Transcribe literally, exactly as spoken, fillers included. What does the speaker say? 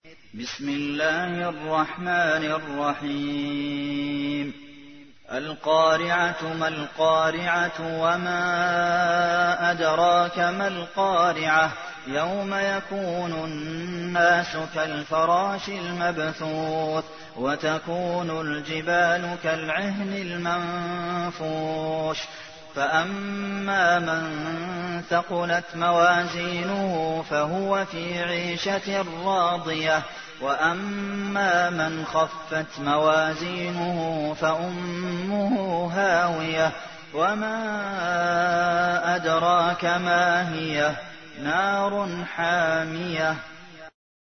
بسم الله الرحمن الرحيم القارعة ما القارعة وما أدراك ما القارعة يوم يكون الناس كالفراش المبثوث وتكون الجبال كالعهن المنفوش فأما من ثقلت موازينه فهو في عيشة راضية وأما من خفت موازينه فأمه هاوية وما أدراك ما هي نار حامية